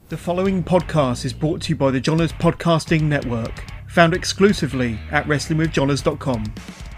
The following podcast is brought to you by the Johners Podcasting Network, found exclusively at WrestlingWithJohners.com.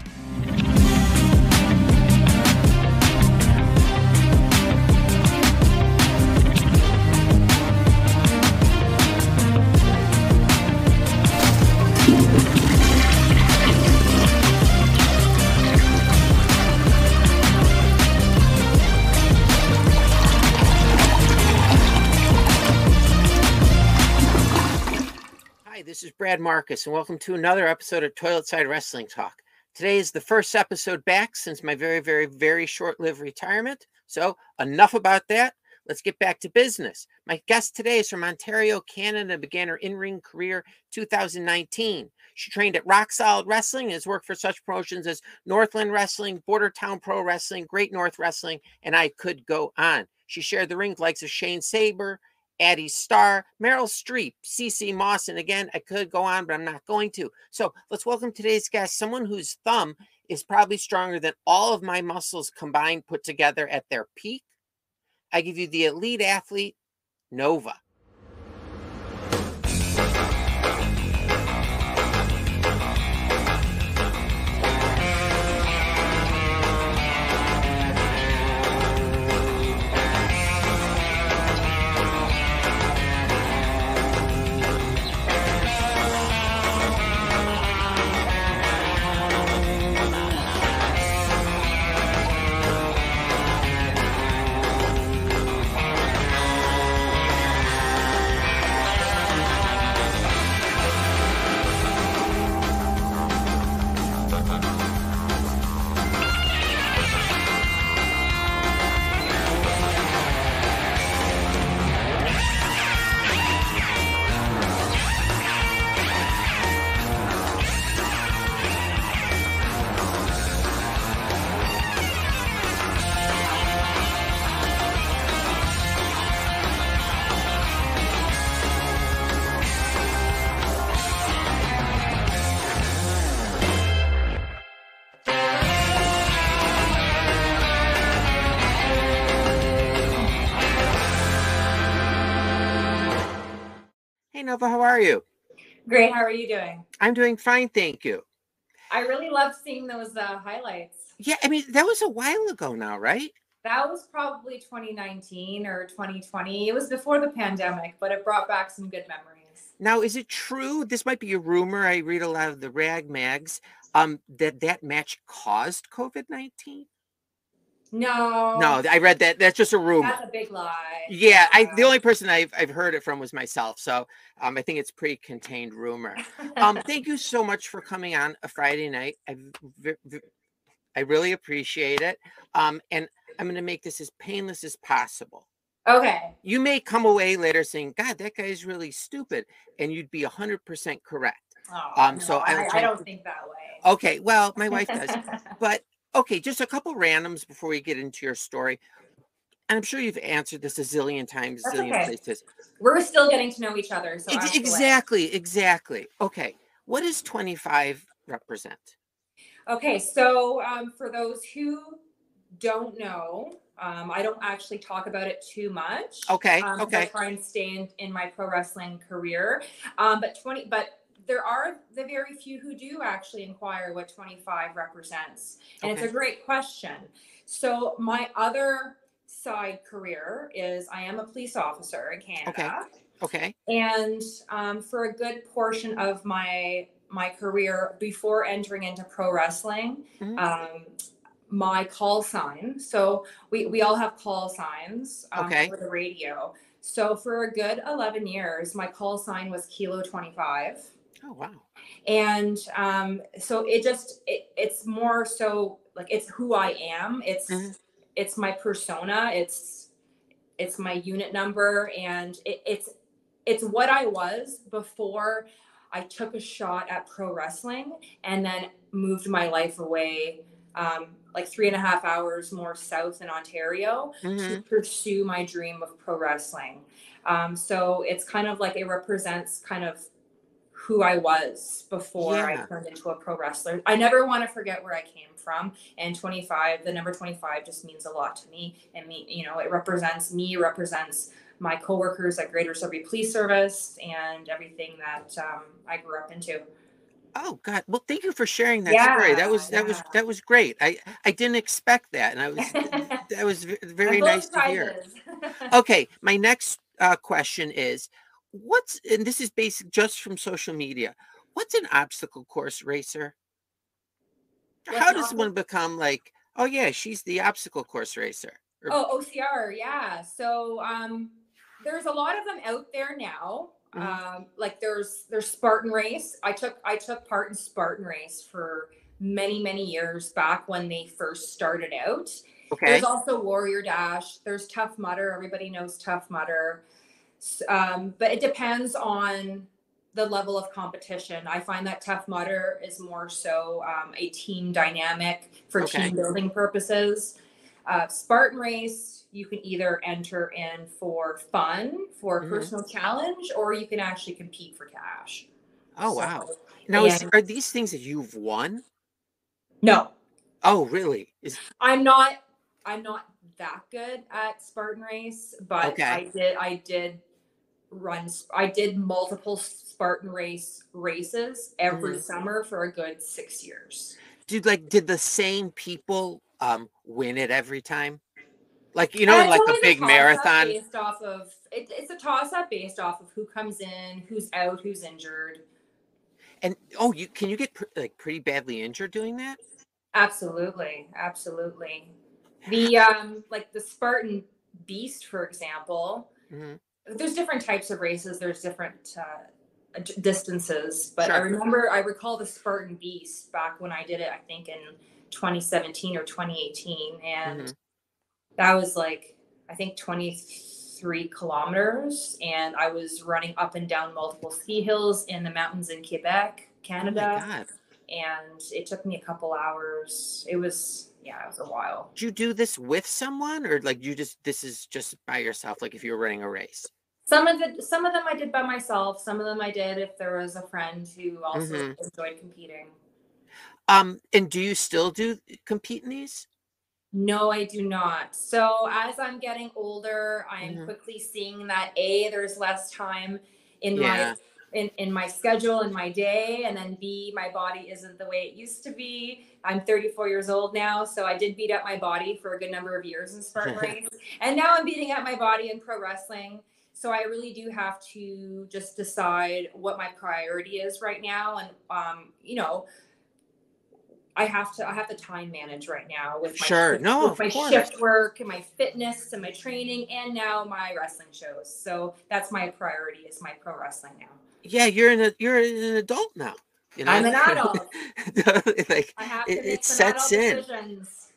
This is Brad Marcus, and welcome to another episode of Toilet Side Wrestling Talk. Today is the first episode back since my very short-lived retirement. So enough about that. Let's get back to business. My guest today is from Ontario, Canada, and began her in-ring career 2019. She trained at Rock Solid Wrestling and has worked for such promotions as Northland Wrestling, Bordertown Pro Wrestling, Great North Wrestling, and I could go on. She shared the ring with likes of Shane Saber, Addie Starr, Meryl Streep, CC Moss, and again, I could go on, but I'm not going to. So let's welcome today's guest, someone whose thumb is probably stronger than all of my muscles combined put together at their peak. I give you the elite athlete, Nova. Hey, Nova, how are you? Great. How are you doing? I'm doing fine, thank you. I really loved seeing those highlights. Yeah, I mean, that was a while ago now, right? That was probably 2019 or 2020. It was before the pandemic, but it brought back some good memories. Now, is it true, this might be a rumor, I read a lot of the rag mags, that match caused COVID-19? No, I read that. That's just a rumor. That's a big lie. Yeah, the only person I've heard it from was myself. So I think it's pretty contained rumor. Thank you so much for coming on a Friday night. I really appreciate it. And I'm going to make this as painless as possible. Okay. You may come away later saying, God, that guy is really stupid. And you'd be 100% correct. Oh, no, so I don't think that way. Okay, well, my wife does. But okay, just a couple randoms before we get into your story. And I'm sure you've answered this a zillion times, places. We're still getting to know each other. So exactly. Okay, what does 25 represent? Okay, so for those who don't know, I don't actually talk about it too much. Okay. I try and stay in my pro wrestling career. But there are the very few who do actually inquire what 25 represents. And It's a great question. So my other side career is I am a police officer in Canada. Okay. And for a good portion of my career before entering into pro wrestling, my call sign. So we all have call signs for the radio. So for a good 11 years, my call sign was Kilo 25. Oh, wow. And so it's more so like it's who I am. It's my persona. It's my unit number. And it's what I was before I took a shot at pro wrestling and then moved my life away like 3.5 hours more south in Ontario to pursue my dream of pro wrestling. So it's kind of like it represents kind of who I was before I turned into a pro wrestler. I never want to forget where I came from. And 25, the number 25 just means a lot to me. And me, you know, it represents me, represents my coworkers at Greater Sudbury Police Service and everything that I grew up into. Oh God! Well, thank you for sharing that story. That was great. I didn't expect that, and that was very nice to hear. Okay, my next question is, and this is basic just from social media. What's an obstacle course racer? How does one become like, oh yeah, she's the obstacle course racer? OCR, yeah. So there's a lot of them out there now. Like there's Spartan Race. I took part in Spartan Race for many years back when they first started out. Okay. There's also Warrior Dash. There's Tough Mudder. Everybody knows Tough Mudder. But it depends on the level of competition. I find that Tough Mudder is more so a team dynamic for team building purposes. Spartan Race, you can either enter in for fun, for a personal challenge, or you can actually compete for cash. Oh, wow. Now, are these things that you've won? No. Oh, really? I'm not that good at Spartan Race, but I did multiple Spartan races every summer for a good 6 years. Did the same people win it every time? Like, like a big marathon? Based off of, it's a toss-up based off of who comes in, who's out, who's injured. And, can you get pretty badly injured doing that? Absolutely. The, like the Spartan Beast, for example, there's different types of races. There's different distances, but sure. I recall the Spartan Beast back when I did it, I think in 2017 or 2018. And that was like, I think 23 kilometers. And I was running up and down multiple ski hills in the mountains in Quebec, Canada. Oh my God. And it took me a couple hours. It was a while. Did you do this with someone, or like this is just by yourself? Like if you were running a race? Some of them I did by myself. Some of them I did if there was a friend who also enjoyed competing. And do you still compete in these? No, I do not. So as I'm getting older, I am quickly seeing that there's less time in my schedule, in my day, and then B, my body isn't the way it used to be. I'm 34 years old now, so I did beat up my body for a good number of years in Spartan Race, and now I'm beating up my body in pro wrestling. So I really do have to just decide what my priority is right now, and I have to time manage right now with my shift work and my fitness and my training, and now my wrestling shows. So that's my priority, is my pro wrestling now. Yeah, you're an adult now. I'm an adult. Like, I have to make some adult decisions.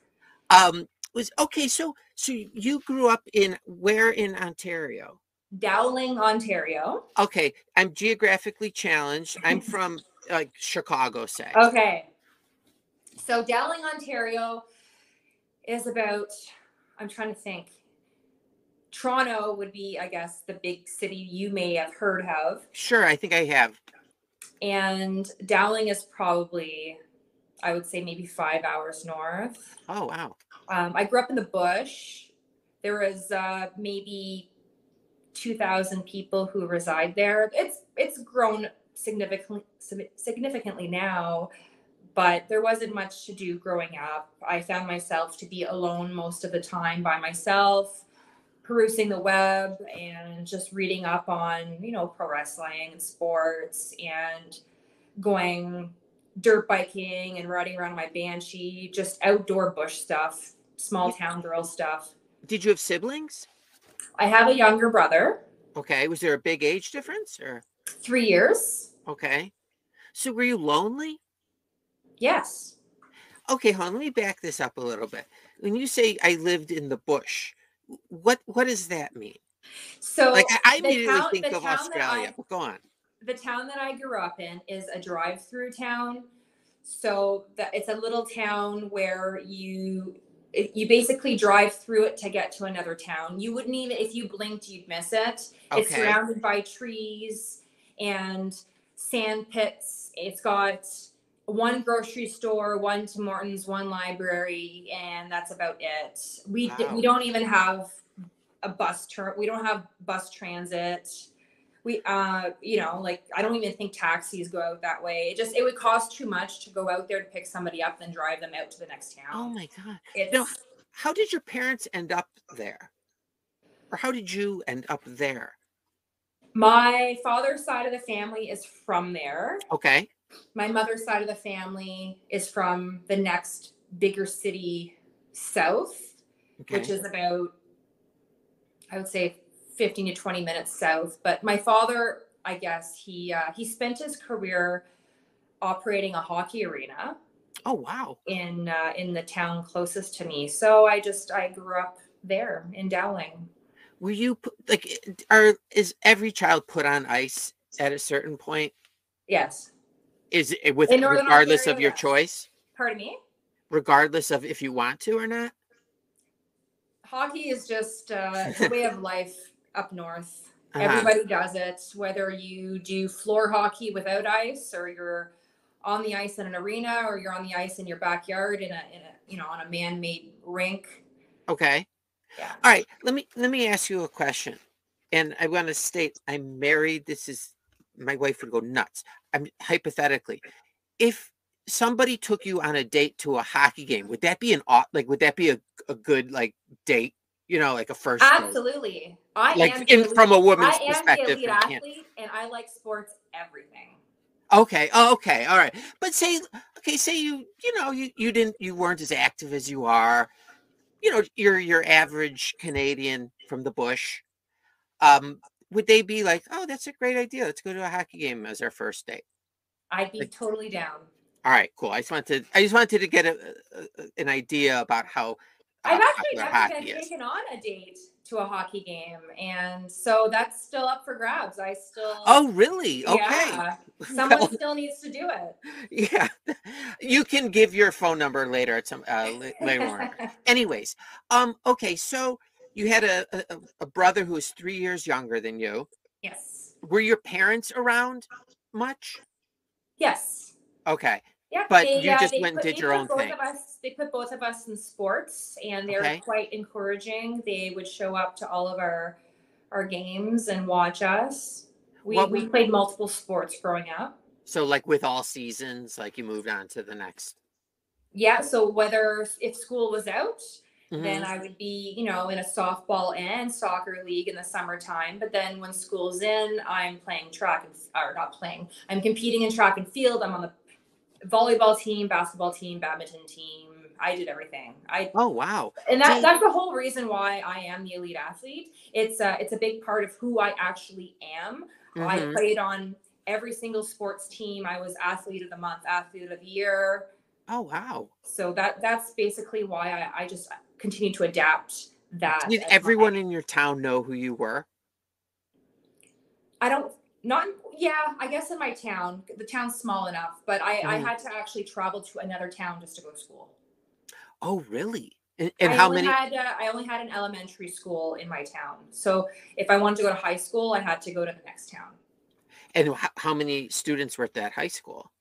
So you grew up where in Ontario? Dowling, Ontario. Okay, I'm geographically challenged. I'm from Chicago, say. Okay. So Dowling, Ontario is about, I'm trying to think. Toronto would be, I guess, the big city you may have heard of. Sure, I think I have. And Dowling is probably, I would say, maybe 5 hours north. Oh, wow. I grew up in the bush. There was maybe 2,000 people who reside there. It's grown significantly now, but there wasn't much to do growing up. I found myself to be alone most of the time by myself, perusing the web and just reading up on, pro wrestling and sports, and going dirt biking and riding around my Banshee, just outdoor bush stuff, small town girl stuff. Did you have siblings? I have a younger brother. Okay. Was there a big age difference, or? 3 years. Okay. So were you lonely? Yes. Okay, hon, let me back this up a little bit. When you say I lived in the bush, what does that mean? So I immediately think of Australia. Go on. The town that I grew up in is a drive-through town. So it's a little town where you basically drive through it to get to another town. You wouldn't even, if you blinked, you'd miss it. Okay. It's surrounded by trees and sand pits. It's got one grocery store, one Tim Hortons, one library, and that's about it. We don't even have a bus we don't have bus transit. We, you know, like, I don't even think taxis go out that way. It would cost too much to go out there to pick somebody up, then drive them out to the next town. Oh my God. It's, how did your parents end up there? Or how did you end up there? my father's side of the family is from there. Okay. My mother's side of the family is from the next bigger city south, Okay. which is about, I would say, 15 to 20 minutes south. But my father, I guess he spent his career operating a hockey arena. Oh, wow. In the town closest to me. So I grew up there in Dowling. Were you is every child put on ice at a certain point? Yes. Is it regardless of your choice? Pardon me? Regardless of if you want to or not? Hockey is just it's a way of life up north. Uh-huh. Everybody does it, whether you do floor hockey without ice, or you're on the ice in an arena, or you're on the ice in your backyard in a you know, on a man-made rink. Okay. Yeah. All right. Let me ask you a question. And I want to state I'm married. My wife would go nuts. I'm hypothetically, if somebody took you on a date to a hockey game, would that be would that be a good like date? You know, like a first date? Absolutely. From a woman's I perspective. am the elite athlete, and I like sports everything. Okay. Oh, okay. All right. But say you weren't as active as you are. You know, you're your average Canadian from the bush. Would they be like, oh, that's a great idea. Let's go to a hockey game as our first date? I'd be totally down. All right, cool. I just wanted to get an idea about how I've actually popular never hockey been is. taken on a date to a hockey game, and so that's still up for grabs. Oh, really? Okay. Yeah, someone still needs to do it. Yeah, you can give your phone number later at some later on. Anyways, okay. So you had a brother who was 3 years younger than you. Yes. Were your parents around much? Yes. Okay. Yeah, but you just went and did your own thing. They put both of us in sports, and they're quite encouraging. They would show up to all of our games and watch us. We played multiple sports growing up. So like with all seasons, like you moved on to the next. Yeah. So if school was out, then I would be, you know, in a softball and soccer league in the summertime. But then when school's in, I'm playing I'm competing in track and field. I'm on the volleyball team, basketball team, badminton team. I did everything. Oh, wow. And that's the whole reason why I am the elite athlete. It's a big part of who I actually am. I played on every single sports team. I was athlete of the month, athlete of the year. Oh, wow. So that's basically why I just continue to adapt that. Did everyone in your town know who you were? I guess in my town, the town's small enough, but I had to actually travel to another town just to go to school. Oh, really? And I only had an elementary school in my town. So if I wanted to go to high school, I had to go to the next town. And how many students were at that high school?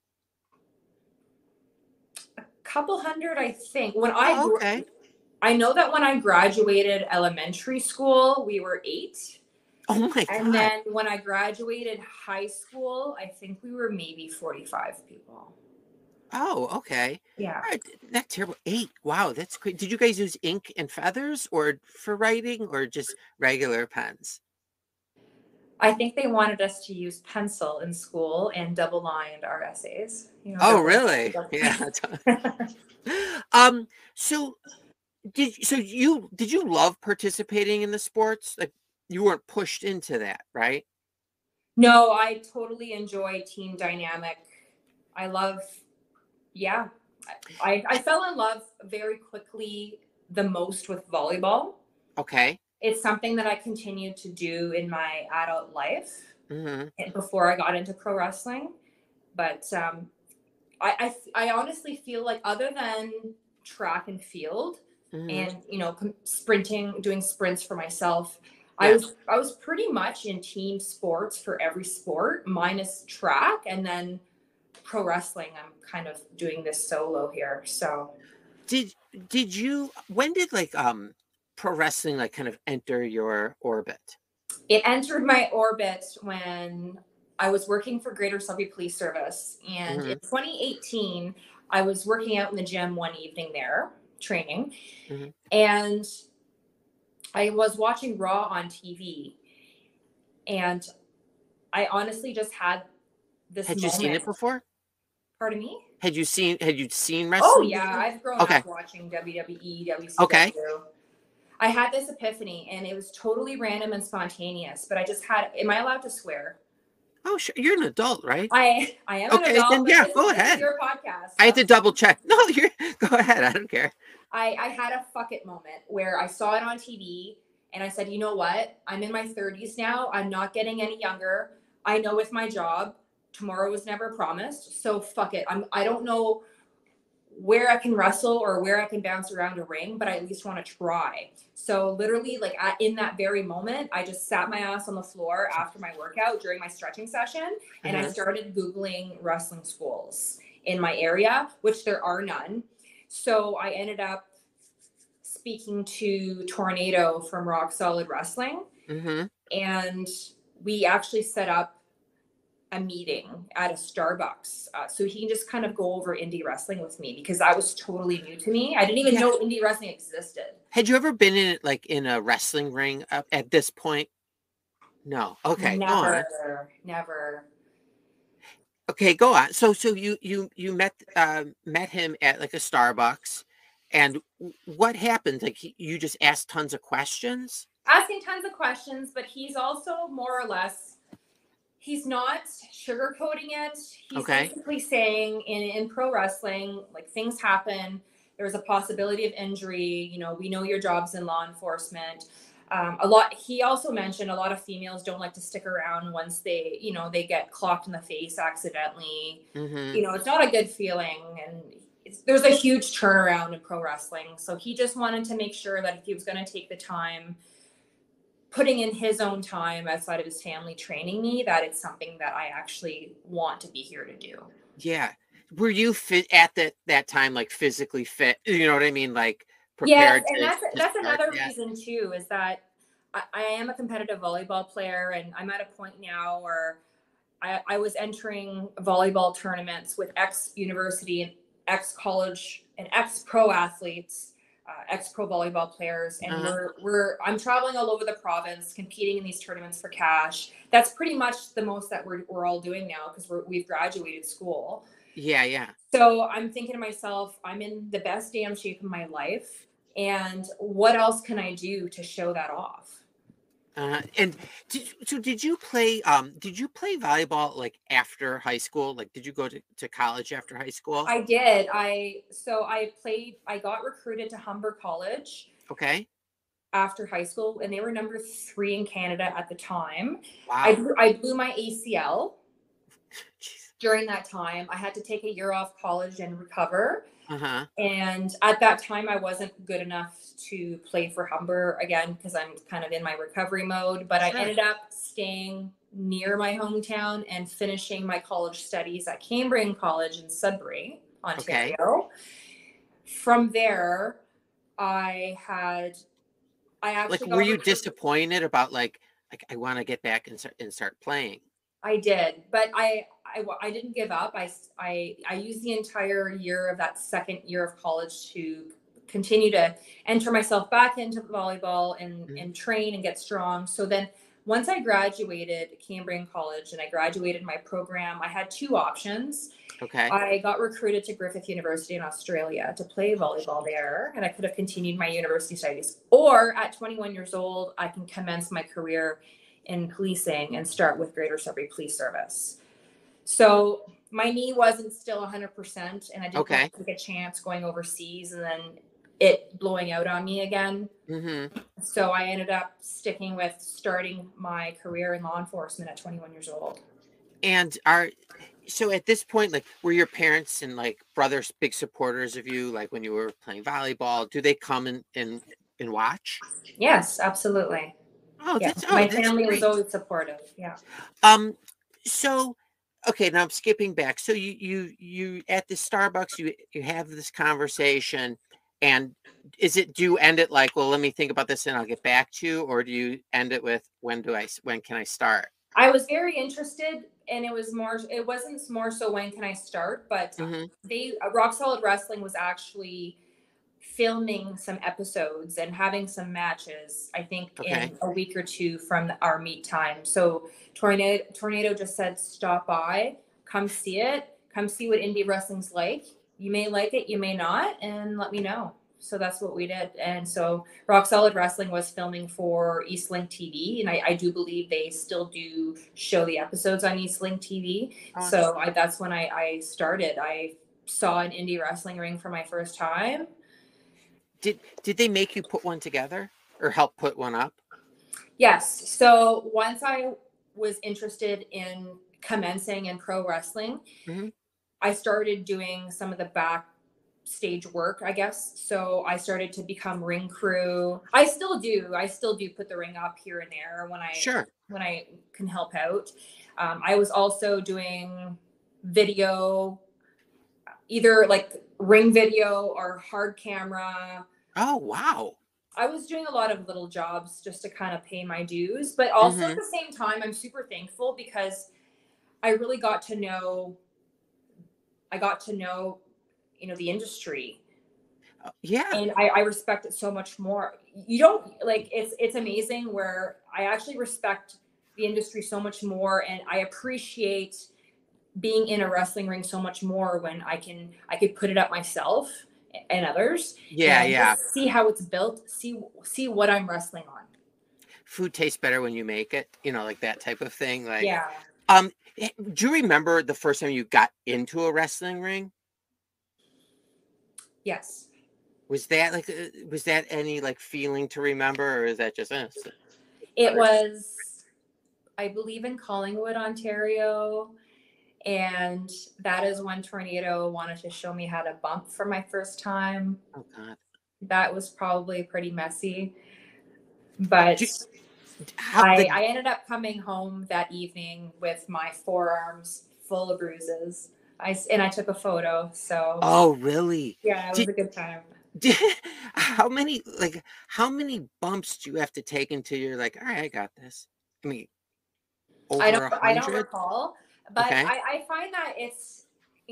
A couple hundred, I think. I know that when I graduated elementary school, we were 8. Oh my God. And then when I graduated high school, I think we were maybe 45 people. Oh, okay. Yeah. All right. Not terrible. 8. Wow, that's great. Did you guys use ink and feathers or for writing or just regular pens? I think they wanted us to use pencil in school and double-lined our essays. You know, oh, really? Yeah. So did you love participating in the sports? Like you weren't pushed into that, right? No, I totally enjoy team dynamic. I fell in love very quickly the most with volleyball. Okay. It's something that I continued to do in my adult life before I got into pro wrestling. But I honestly feel like other than track and field and, you know, doing sprints for myself, I was pretty much in team sports for every sport minus track, and then pro wrestling, I'm kind of doing this solo here. So when did pro wrestling like kind of enter your orbit? It entered my orbit when I was working for Greater Sudbury Police Service. And in 2018, I was working out in the gym one evening there, training. And I was watching Raw on TV. And I honestly just had this Had moment. you seen it before? Pardon me? Had you seen wrestling? Oh, yeah. before? I've grown up watching WWE, WCW. Okay. I had this epiphany, and it was totally random and spontaneous, but I just had, am I allowed to swear? Oh, sure. You're an adult, right? I am Okay, an adult. then, but yeah, this go is ahead. Your podcast. I had to double check. No, go ahead. I don't care. I had a fuck it moment where I saw it on TV and I said, you know what? I'm in my 30s now. I'm not getting any younger. I know with my job, tomorrow was never promised. So fuck it. I don't know where I can wrestle or where I can bounce around a ring, but I at least want to try. So literally, like in that very moment, I just sat my ass on the floor after my workout during my stretching session, and I started Googling wrestling schools in my area, which there are none. So I ended up speaking to Tornado from Rock Solid Wrestling, and we actually set up a meeting at a Starbucks so he can just kind of go over indie wrestling with me, because that was totally new to me. I didn't even know indie wrestling existed. Had you ever been in a wrestling ring at this point? No. Okay. Never. Okay, go on. So you met him at like a Starbucks, and what happened? Like you just asked tons of questions? Asking tons of questions, but he's also more or less, he's not sugarcoating it. He's basically saying in pro wrestling, like, things happen. There's a possibility of injury. You know, we know your job's in law enforcement. He also mentioned a lot of females don't like to stick around once they, you know, they get clocked in the face accidentally. You know, it's not a good feeling. And there's a huge turnaround in pro wrestling. So he just wanted to make sure that if he was going to take the time, putting in his own time outside of his family training me, that it's something that I actually want to be here to do. Yeah. Were you fit at that time, like physically fit? You know what I mean? Like prepared. Yes, and that's another reason too, is that I am a competitive volleyball player, and I'm at a point now where I was entering volleyball tournaments with ex-university and ex-college and ex-pro athletes, ex-pro volleyball players, and I'm traveling all over the province competing in these tournaments for cash. That's pretty much the most that we're all doing now, because we've graduated school. Yeah. So I'm thinking to myself, I'm in the best damn shape of my life, and what else can I do to show that off? And did you play volleyball like after high school? Like, did you go to college after high school? I did. I got recruited to Humber College. Okay. After high school, and they were number 3 in Canada at the time. Wow. I blew my ACL. Jeez. During that time. I had to take a year off college and recover. And at that time, I wasn't good enough to play for Humber again, because I'm kind of in my recovery mode. But I ended up staying near my hometown and finishing my college studies at Cambrian College in Sudbury, Ontario. Okay. From there, I actually were you disappointed about like I want to get back and start playing? I did, but I didn't give up. I used the entire year of that second year of college to continue to enter myself back into volleyball and train and get strong. So then once I graduated Cambrian College and I graduated my program, I had 2 options. Okay. I got recruited to Griffith University in Australia to play volleyball there, and I could have continued my university studies. Or at 21 years old, I can commence my career in policing and start with Greater Sudbury Police Service. So my knee wasn't still 100%, and I didn't want to take a chance going overseas and then it blowing out on me again. So I ended up sticking with starting my career in law enforcement at 21 years old. And so at this point, like, were your parents and like brothers big supporters of you? Like when you were playing volleyball, do they come and watch? Yes, absolutely. Oh, yeah. My family was always supportive. Yeah. So, okay, now I'm skipping back. So you at the Starbucks, you have this conversation, And do you end it like, well, let me think about this and I'll get back to you, or do you end it with when can I start? I was very interested, and it wasn't more so when can I start, but Rock Solid Wrestling was actually filming some episodes and having some matches, I think in a week or two from our meet time. So Tornado just said, stop by, come see it, come see what indie wrestling's like. You may like it, you may not, and let me know. So that's what we did. And so Rock Solid Wrestling was filming for Eastlink TV. And I do believe they still do show the episodes on Eastlink TV. So that's when I started. I saw an indie wrestling ring for my first time. Did they make you put one together or help put one up? Yes. So once I was interested in commencing in pro wrestling, I started doing some of the backstage work, I guess. So I started to become ring crew. I still do put the ring up here and there when I can help out. I was also doing video, either like ring video or hard camera. Oh, wow. I was doing a lot of little jobs just to kind of pay my dues, but also at the same time, I'm super thankful because I really got to know, the industry. Yeah. And I respect it so much more. You don't like, it's amazing where I actually respect the industry so much more. And I appreciate being in a wrestling ring so much more when I could put it up myself and others. Yeah. And Yeah. see how it's built, see what I'm wrestling on. Food tastes better when you make it, like that type of thing. Like, yeah. Do you remember the first time you got into a wrestling ring? Yes. Was that any like feeling to remember, or is that just It was, I believe, in Collingwood, Ontario. And that is when Tornado wanted to show me how to bump for my first time. Oh God. That was probably pretty messy. But I ended up coming home that evening with my forearms full of bruises. I took a photo. So. Oh, really? Yeah, it was a good time. How many bumps do you have to take until you're like, all right, I got this? I mean, over I don't recall, but okay. I find that it's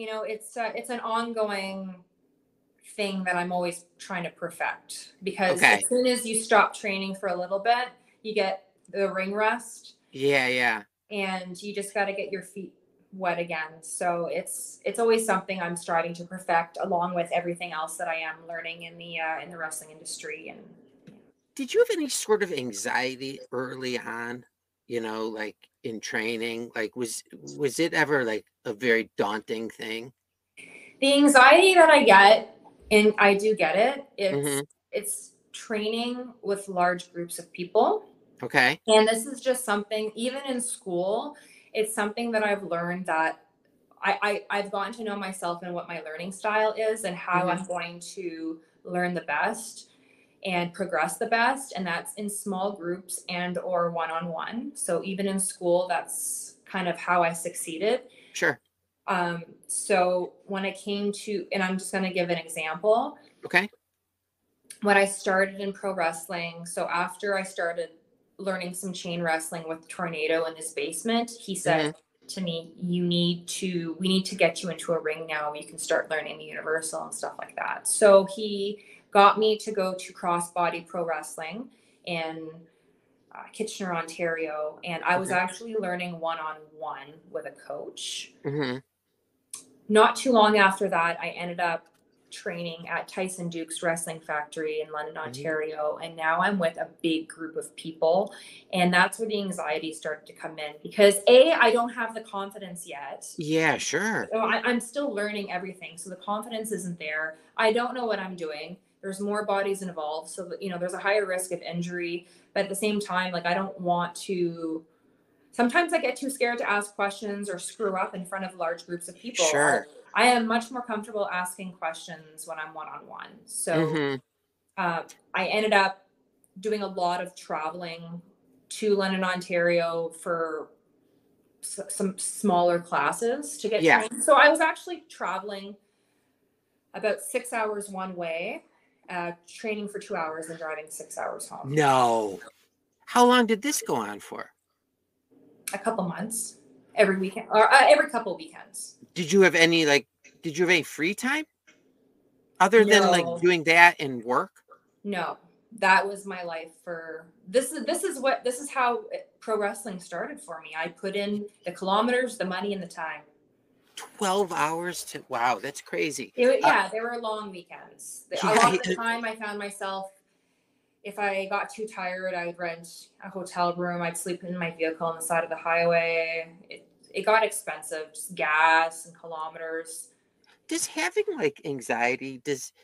an ongoing thing that I'm always trying to perfect, because as soon as you stop training for a little bit, you get the ring rust. Yeah. And you just got to get your feet wet again. So it's always something I'm striving to perfect, along with everything else that I am learning in the wrestling industry. And did you have any sort of anxiety early on, like in training? Like was it ever like a very daunting thing? The anxiety that I get, and I do get it, it's training with large groups of people. Okay. And this is just something, even in school, it's something that I've learned that I've gotten to know myself and what my learning style is and how I'm going to learn the best and progress the best. And that's in small groups and or one-on-one. So even in school, that's kind of how I succeeded. Sure. So when it came to, and I'm just going to give an example. Okay. When I started in pro wrestling, so after I started learning some chain wrestling with Tornado in his basement, he said to me, we need to get you into a ring now. You can start learning the universal and stuff like that. So he got me to go to Crossbody Pro Wrestling in Kitchener, Ontario. And I was actually learning one-on-one with a coach. Not too long after that, I ended up training at Tyson Duke's Wrestling Factory in London, Ontario. And now I'm with a big group of people. And that's where the anxiety started to come in, because I don't have the confidence yet. Yeah, sure. So I'm still learning everything. So the confidence isn't there. I don't know what I'm doing. There's more bodies involved. So, there's a higher risk of injury. But at the same time, I don't want to, sometimes I get too scared to ask questions or screw up in front of large groups of people. Sure. I am much more comfortable asking questions when I'm one-on-one. So I ended up doing a lot of traveling to London, Ontario for some smaller classes to get trained. So I was actually traveling about 6 hours one way training for 2 hours and driving 6 hours home. No. How long did this go on for? A couple months, every weekend, or every couple weekends. Did you have any free time other than like doing that and work? No, that was my life for this is how pro wrestling started for me. I put in the kilometers, the money, and the time. 12 hours to, wow, that's crazy. They were long weekends. A lot of the time I found myself, if I got too tired, I would rent a hotel room. I'd sleep in my vehicle on the side of the highway. It got expensive, just gas and kilometers. Does having like anxiety,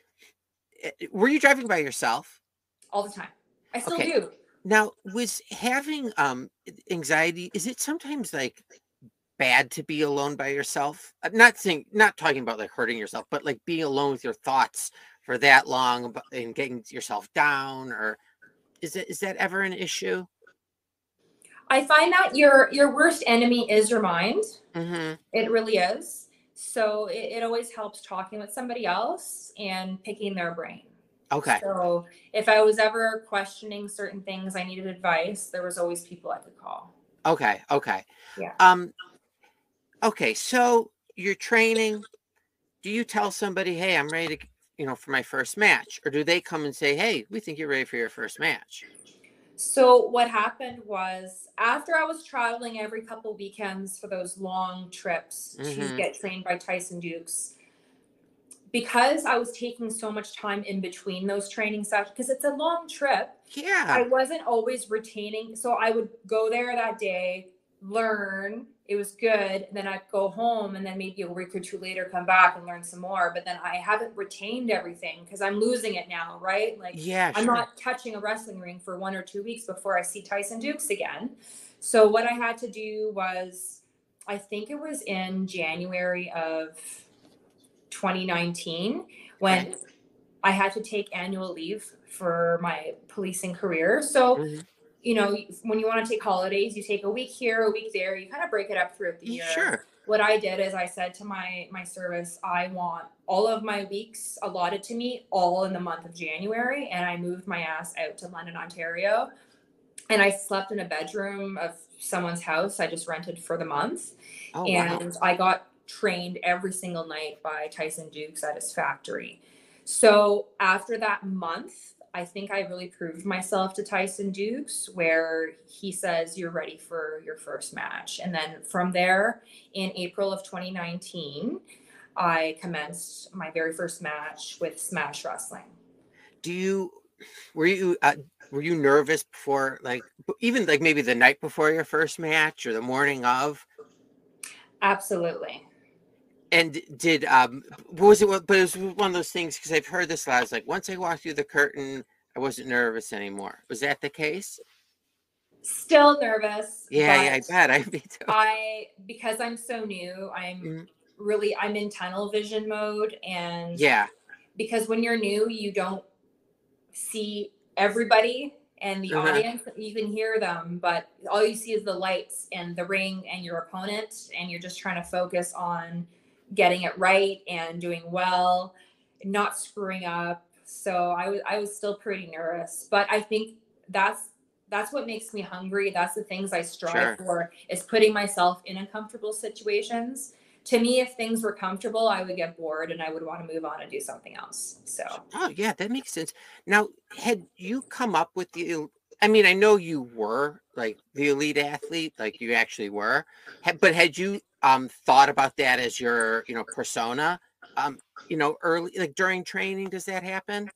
were you driving by yourself? All the time. I still do. Now, was having anxiety, is it sometimes like bad to be alone by yourself? I'm not talking about like hurting yourself, but like being alone with your thoughts for that long and getting yourself down, or is that ever an issue? I find that your worst enemy is your mind. Mm-hmm. It really is. So it always helps talking with somebody else and picking their brain. Okay. So if I was ever questioning certain things, I needed advice, there was always people I could call. Okay. Yeah. Okay. So you're training. Do you tell somebody, hey, I'm ready to, for my first match? Or do they come and say, hey, we think you're ready for your first match? So what happened was, after I was traveling every couple weekends for those long trips to get trained by Tyson Dukes, because I was taking so much time in between those training sessions, because it's a long trip. Yeah. I wasn't always retaining. So I would go there that day, learn. It was good. And then I'd go home and then maybe a week or two later come back and learn some more. But then I haven't retained everything because I'm losing it now, right? Like, yeah, I'm not touching a wrestling ring for 1 or 2 weeks before I see Tyson Dukes again. So what I had to do was, I think it was in January of 2019 when I had to take annual leave for my policing career. So, when you want to take holidays, you take a week here, a week there, you kind of break it up throughout the year. Sure. What I did is I said to my service, I want all of my weeks allotted to me all in the month of January. And I moved my ass out to London, Ontario. And I slept in a bedroom of someone's house I just rented for the month. Oh, and wow. I got trained every single night by Tyson Dukes at his factory. So after that month, I think I really proved myself to Tyson Dukes, where he says, you're ready for your first match. And then from there, in April of 2019, I commenced my very first match with Smash Wrestling. Were you nervous before, like, even like maybe the night before your first match or the morning of? Absolutely. And did was it? But it was one of those things, because I've heard this a lot. It's like, once I walked through the curtain, I wasn't nervous anymore. Was that the case? Still nervous. Yeah, I bet. Because I'm so new, I'm in tunnel vision mode, and because when you're new, you don't see everybody and the audience. You can hear them, but all you see is the lights and the ring and your opponent, and you're just trying to focus on getting it right and doing well, not screwing up. So I was still pretty nervous, but I think that's what makes me hungry. That's the things I strive for, is putting myself in uncomfortable situations. To me, if things were comfortable, I would get bored and I would want to move on and do something else. So. Oh yeah, that makes sense. Now, had you come up with I mean, I know you were like the elite athlete, like you actually were, but had you thought about that as your, persona, early, like during training? Does that happen?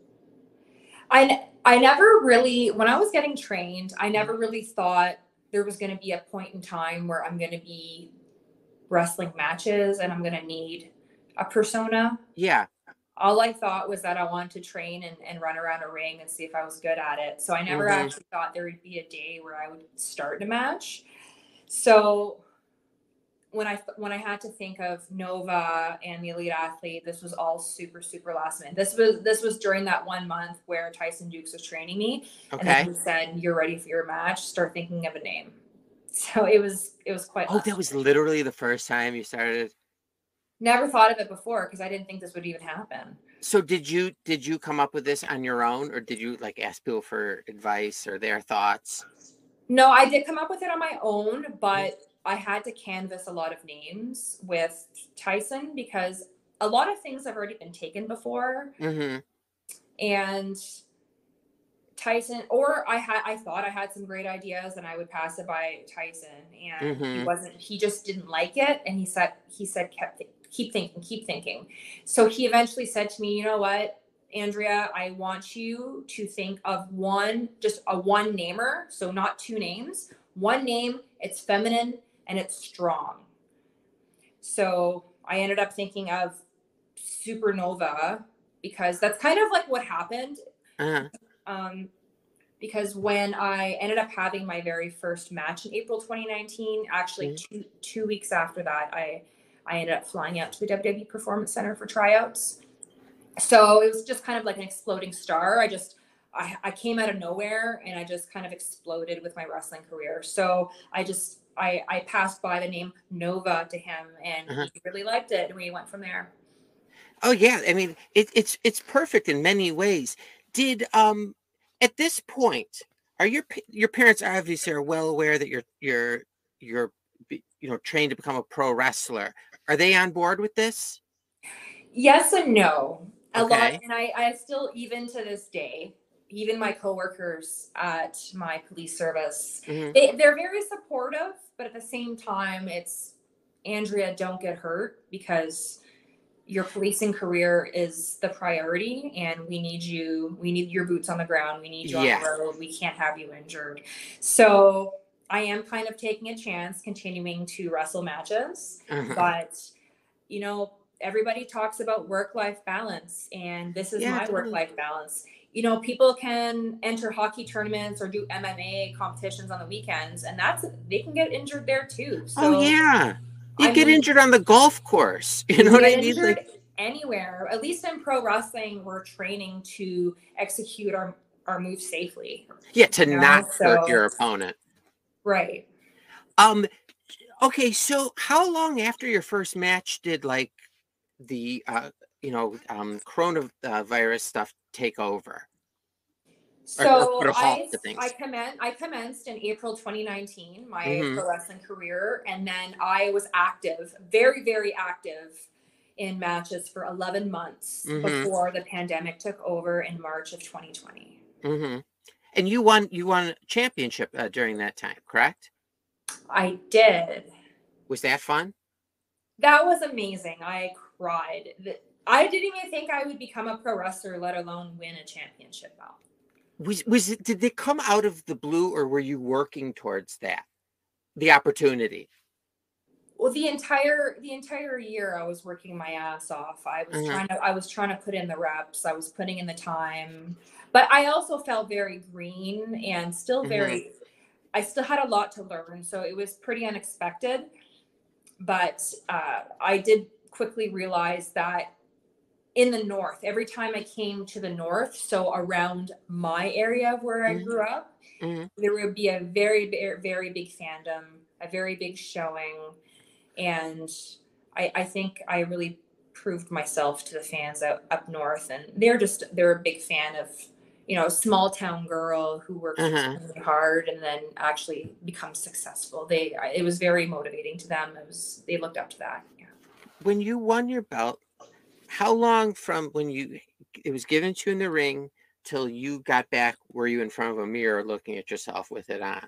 I never really, when I was getting trained, I never really thought there was going to be a point in time where I'm going to be wrestling matches and I'm going to need a persona. Yeah. All I thought was that I wanted to train and run around a ring and see if I was good at it. So I never actually thought there would be a day where I would start a match. So when I had to think of Nova and the elite athlete, this was all super, super last minute. This was during that 1 month where Tyson Dukes was training me. Okay. And then he said, you're ready for your match. Start thinking of a name. So it was quite. Oh, that was literally the first time you started. Never thought of it before because I didn't think this would even happen. So did you come up with this on your own, or did you like ask people for advice or their thoughts? No, I did come up with it on my own, but I had to canvas a lot of names with Tyson because a lot of things have already been taken before. Mm-hmm. And Tyson, or I thought I had some great ideas and I would pass it by Tyson, and he just didn't like it. And he said, keep thinking. So he eventually said to me, you know what, Andrea, I want you to think of just a one namer. So not two names, one name, it's feminine and it's strong. So I ended up thinking of Supernova because that's kind of like what happened. Because when I ended up having my very first match in April 2019, actually two weeks after that, I ended up flying out to the WWE Performance Center for tryouts. So it was just kind of like an exploding star. I came out of nowhere and I just kind of exploded with my wrestling career. So I passed by the name Nova to him, and he really liked it, and we went from there. Oh yeah, I mean it's perfect in many ways. Did at this point, are your parents obviously are well aware that you're trained to become a pro wrestler? Are they on board with this? Yes and no. A lot, Okay. and I still, even to this day, even my coworkers at my police service, they're very supportive, but at the same time, it's, Andrea, don't get hurt, because your policing career is the priority, and we need your boots on the ground. We need you on the road. We can't have you injured. So I am kind of taking a chance, continuing to wrestle matches, but everybody talks about work-life balance, and this is my work-life balance. People can enter hockey tournaments or do MMA competitions on the weekends, and they can get injured there too. So, you get injured on the golf course. You know what I mean? Like, anywhere. At least in pro wrestling, we're training to execute our moves safely. Yeah, to not hurt your opponent. Right. Okay, so how long after your first match did like the coronavirus stuff take over? So I commenced in April 2019, my pro wrestling career, and then I was active, very, very active in matches for 11 months before the pandemic took over in March of 2020. And you won a championship during that time, correct? I did. Was that fun? That was amazing. I cried. I didn't even think I would become a pro wrestler, let alone win a championship belt. Did they come out of the blue, or were you working towards the opportunity? Well, the entire year I was working my ass off. I was trying to put in the reps. I was putting in the time, but I also felt very green and still I still had a lot to learn. So it was pretty unexpected, but I did quickly realize that in the North, every time I came to the North, so around my area of where I grew up, there would be a very, very, very big fandom, a very big showing. And I think I really proved myself to the fans up North. And they're a big fan of, a small town girl who works really hard and then actually becomes successful. It was very motivating to them. They looked up to that. Yeah. When you won your belt, how long from when it was given to you in the ring till you got back, were you in front of a mirror looking at yourself with it on?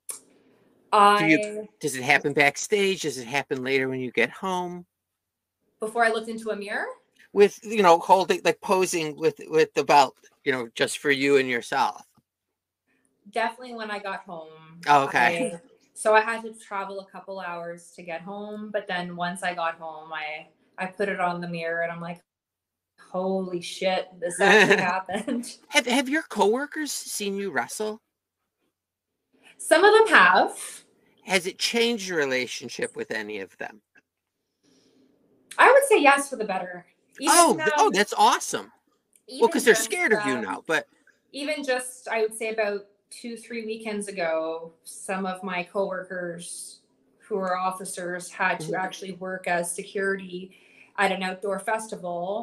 Does it happen backstage? Does it happen later when you get home? Before I looked into a mirror? With, holding, like posing with the belt, just for you and yourself. Definitely when I got home. Oh, okay. So I had to travel a couple hours to get home. But then once I got home, I put it on the mirror and I'm like, holy shit, this actually happened. Have your coworkers seen you wrestle? Some of them have. Has it changed your relationship with any of them? I would say yes, for the better. That's awesome. Well, because they're scared of you now, but even just, I would say about 2-3 weekends ago, some of my coworkers who are officers had to actually work as security at an outdoor festival.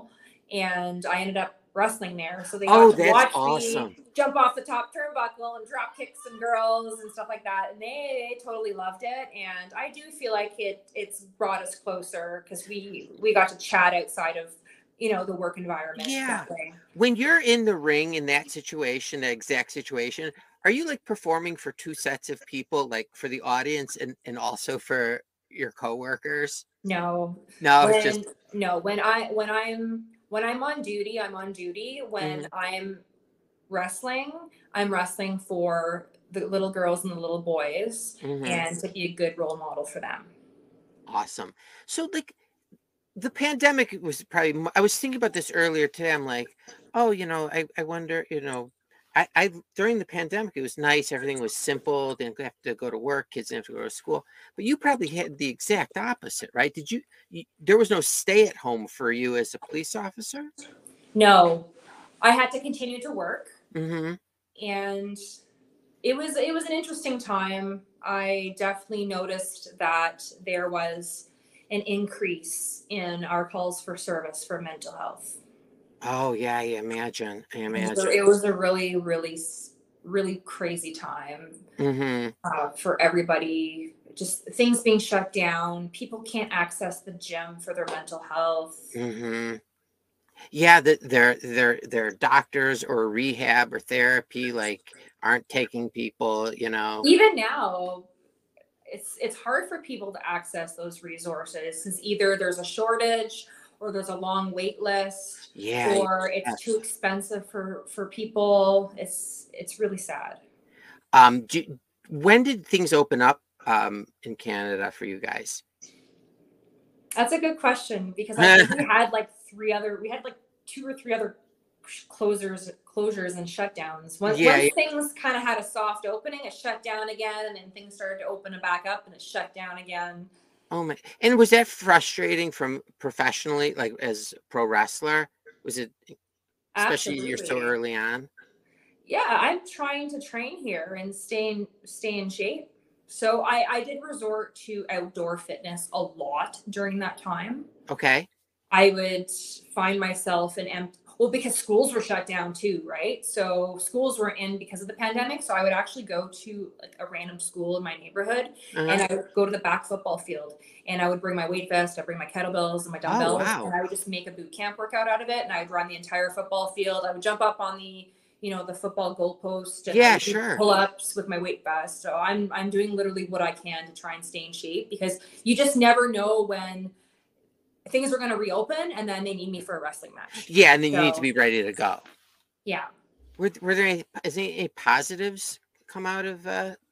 and I ended up wrestling there. So they Oh, got to that's watch awesome. me jump off the top turnbuckle and drop kick some girls and stuff like that. And they totally loved it. And I do feel like it's brought us closer because we got to chat outside of, the work environment. Yeah. that way. When you're in the ring in that situation, that exact situation, are you like performing for two sets of people, like for the audience and also for your coworkers? No, No, it's just when I'm on duty, I'm on duty. When I'm wrestling for the little girls and the little boys and to be a good role model for them. Awesome. So like the pandemic was probably, I was thinking about this earlier today. I'm like, oh, I wonder, I during the pandemic, it was nice. Everything was simple. Didn't have to go to work. Kids didn't have to go to school. But you probably had the exact opposite, right? Did you there was no stay at home for you as a police officer? No, I had to continue to work. Mm-hmm. And it was an interesting time. I definitely noticed that there was an increase in our calls for service for mental health. Oh yeah, I imagine. It was a really, really, really crazy time for everybody. Just things being shut down. People can't access the gym for their mental health. Yeah, that their doctors or rehab or therapy like aren't taking people, Even now, it's hard for people to access those resources because either there's a shortage or there's a long wait list, or it's too expensive for people. It's really sad. When did things open up in Canada for you guys? That's a good question because I think we had like two or three other closures and shutdowns. Once things kind of had a soft opening, it shut down again, and then things started to open it back up and it shut down again. Oh my! And was that frustrating from professionally, like as a pro wrestler? Was it, especially Absolutely. You're so early on? Yeah, I'm trying to train here and stay in shape. So I did resort to outdoor fitness a lot during that time. Okay. I would find myself because schools were shut down too, right? So schools were in because of the pandemic. So I would actually go to like a random school in my neighborhood and I would go to the back football field and I would bring my weight vest, I'd bring my kettlebells and my dumbbells and I would just make a boot camp workout out of it. And I would run the entire football field. I would jump up on the football goalpost and do pull-ups with my weight vest. So I'm doing literally what I can to try and stay in shape because you just never know when things are going to reopen and then they need me for a wrestling match. Yeah, and then you need to be ready to go. Yeah. Were there any positives come out of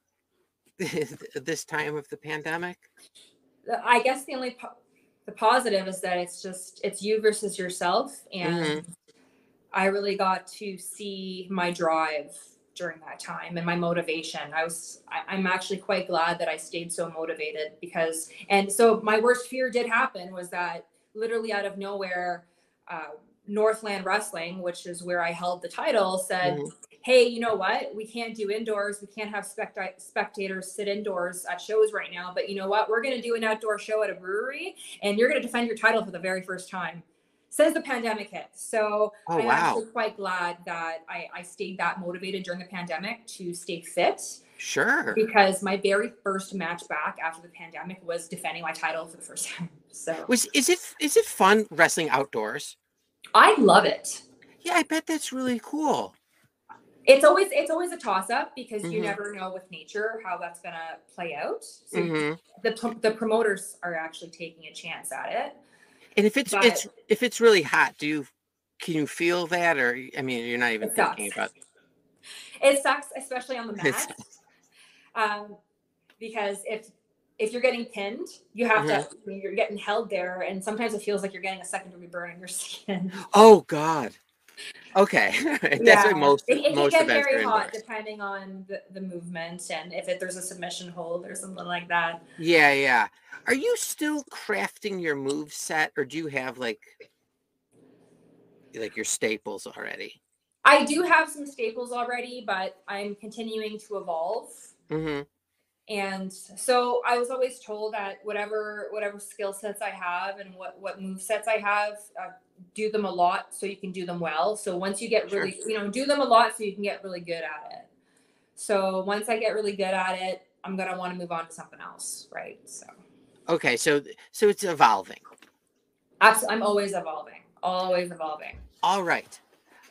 this time of the pandemic? I guess the only the positive is that it's you versus yourself, and I really got to see my drive during that time and my motivation. I'm actually quite glad that I stayed so motivated and so my worst fear did happen was that literally out of nowhere, Northland Wrestling, which is where I held the title, said, hey, you know what? We can't do indoors. We can't have spectators sit indoors at shows right now. But you know what? We're going to do an outdoor show at a brewery and you're going to defend your title for the very first time since the pandemic hit. So I'm actually quite glad that I stayed that motivated during the pandemic to stay fit. Sure. Because my very first match back after the pandemic was defending my title for the first time. So is it fun wrestling outdoors? I love it. Yeah, I bet that's really cool. It's always a toss up because you never know with nature how that's gonna play out. So the promoters are actually taking a chance at it. And if it's really hot, can you feel that, or I mean, you're not even thinking about it? It sucks, especially on the mat, because if you're getting pinned, you have to. You're getting held there, and sometimes it feels like you're getting a second-degree burn on your skin. Oh God. Okay, that's what most it can get events very are hot indoors. depending on the movement and if there's a submission hold or something like that. Yeah. Are you still crafting your move set, or do you have like your staples already? I do have some staples already, but I'm continuing to evolve. And so I was always told that whatever skill sets I have and what move sets I have, do them a lot so you can do them well. So once you get really, do them a lot so you can get really good at it. So once I get really good at it, I'm going to want to move on to something else. Right. So. Okay. So it's evolving. Absolutely. I'm always evolving. Always evolving. All right.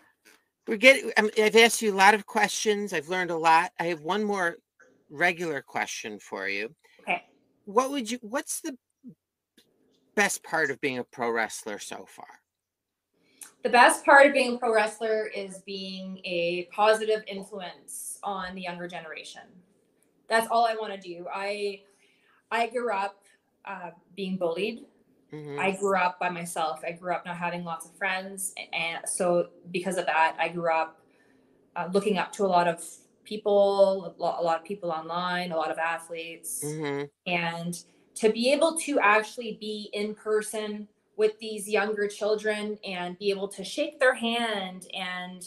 I've asked you a lot of questions. I've learned a lot. I have one more regular question for you. Okay. What's the best part of being a pro wrestler so far? The best part of being a pro wrestler is being a positive influence on the younger generation. That's all I want to do. I grew up being bullied. Mm-hmm. I grew up by myself. I grew up not having lots of friends. And so because of that, I grew up looking up to a lot of people, a lot of people online, a lot of athletes. Mm-hmm. And to be able to actually be in person with these younger children and be able to shake their hand and,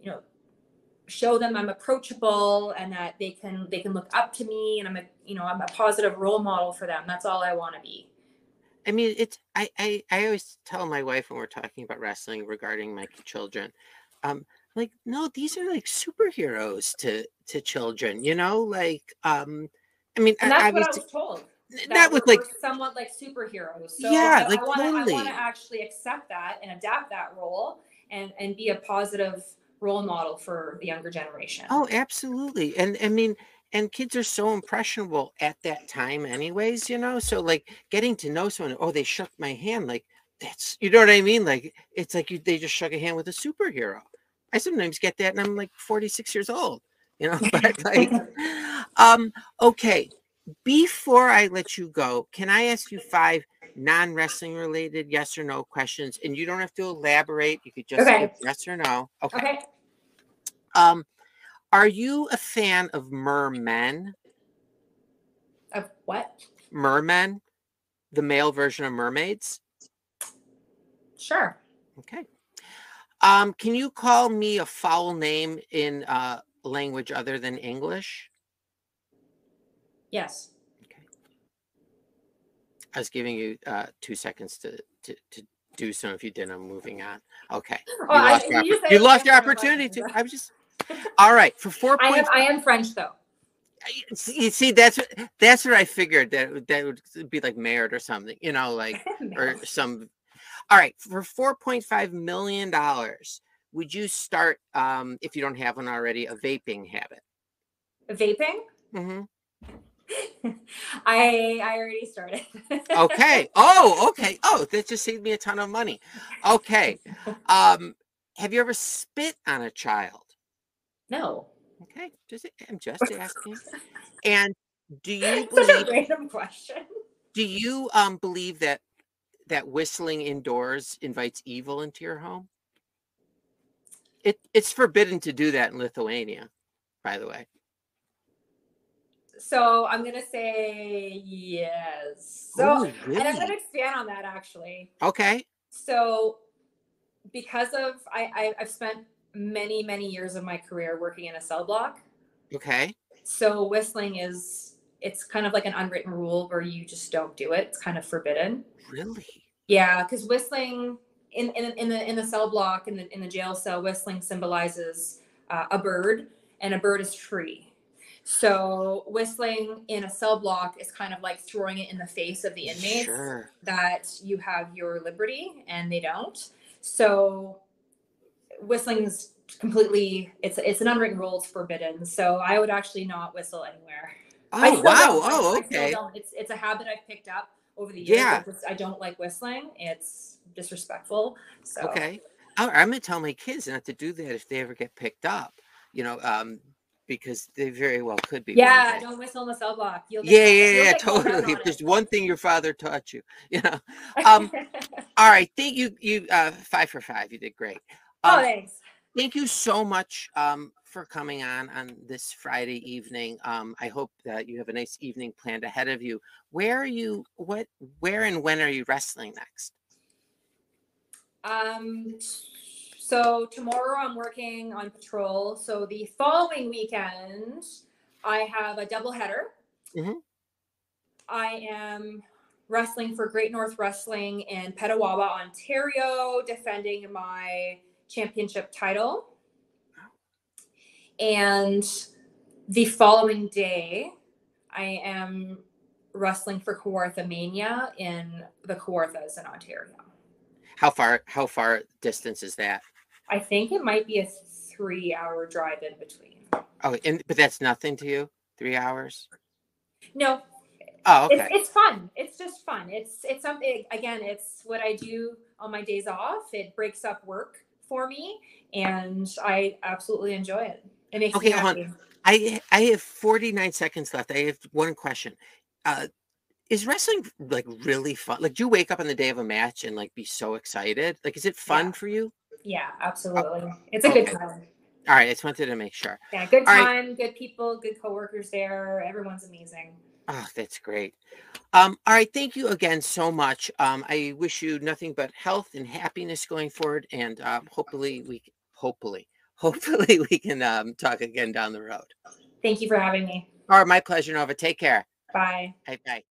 show them I'm approachable and that they can look up to me and I'm a positive role model for them. That's all I want to be. I mean, I always tell my wife when we're talking about wrestling regarding my children, like, no, these are like superheroes to children, I mean, and that's what I was told. That with like somewhat like superheroes. So yeah, I totally. want to actually accept that and adapt that role and be a positive role model for the younger generation. Oh, absolutely. And I mean, and kids are so impressionable at that time anyways, so like getting to know someone, oh, they shook my hand, like that's, you know what I mean? Like, it's like they just shook a hand with a superhero. I sometimes get that and I'm like 46 years old, but like, okay. Before I let you go, can I ask you 5 non-wrestling related yes or no questions? And you don't have to elaborate. You could just give yes or no. Okay. Are you a fan of mermen? Of what? Mermen, the male version of mermaids? Sure. Okay. Can you call me a foul name in language other than English? Yes. Okay. I was giving you 2 seconds to do so. If you didn't, I'm moving on. Okay. You lost your opportunity to. I was just. All right. For 4 points. I am French though. You see, that's what I figured that would be like merit or something, like or some. All right. For $4.5 million, would you start, if you don't have one already, a vaping habit? Vaping? Mm-hmm. I already started. Okay. Oh, okay. Oh, that just saved me a ton of money. Okay. Have you ever spit on a child? No. Okay. I'm just asking. And do you believe such a random question? Do you believe that whistling indoors invites evil into your home? It's forbidden to do that in Lithuania, by the way. So I'm going to say yes. So, ooh, really? And I'm going to expand on that actually. Okay. So because of, I've spent many, many years of my career working in a cell block. Okay. So whistling it's kind of like an unwritten rule where you just don't do it. It's kind of forbidden. Really? Yeah. Cause whistling in the cell block, in the jail cell, whistling symbolizes a bird, and a bird is free. So whistling in a cell block is kind of like throwing it in the face of the inmates that you have your liberty and they don't. So whistling is completely, it's an unwritten rule, it's forbidden. So I would actually not whistle anywhere. Oh, wow. Oh, okay. I still don't. It's a habit I've picked up over the years. Yeah. I don't like whistling. It's disrespectful. So okay. I'm going to tell my kids not to do that if they ever get picked up, because they very well could be. Yeah, don't whistle in the cell block. Yeah, totally. If there's one thing your father taught you, all right. Thank you. You 5 for 5. You did great. Thanks. Thank you so much for coming on this Friday evening. I hope that you have a nice evening planned ahead of you. Where and when are you wrestling next? So tomorrow I'm working on patrol. So the following weekend, I have a double header. Mhm. I am wrestling for Great North Wrestling in Petawawa, Ontario, defending my championship title. And the following day, I am wrestling for Kawartha Mania in the Kawarthas in Ontario. How far distance is that? I think it might be a 3-hour drive in between. Oh, but that's nothing to you? 3 hours? No. Oh, okay. It's fun. It's just fun. It's something, again, it's what I do on my days off. It breaks up work for me, and I absolutely enjoy it. It makes me happy. I have 49 seconds left. I have one question. Is wrestling like really fun? Like, do you wake up on the day of a match and like be so excited? Like, is it fun for you? Yeah, absolutely. It's a good time. All right, I just wanted to make sure. Yeah, good time, good people, good coworkers there. Everyone's amazing. Oh, that's great. All right, thank you again so much. I wish you nothing but health and happiness going forward, and hopefully we can talk again down the road. Thank you for having me. All right, my pleasure, Nova. Take care. Bye. Bye.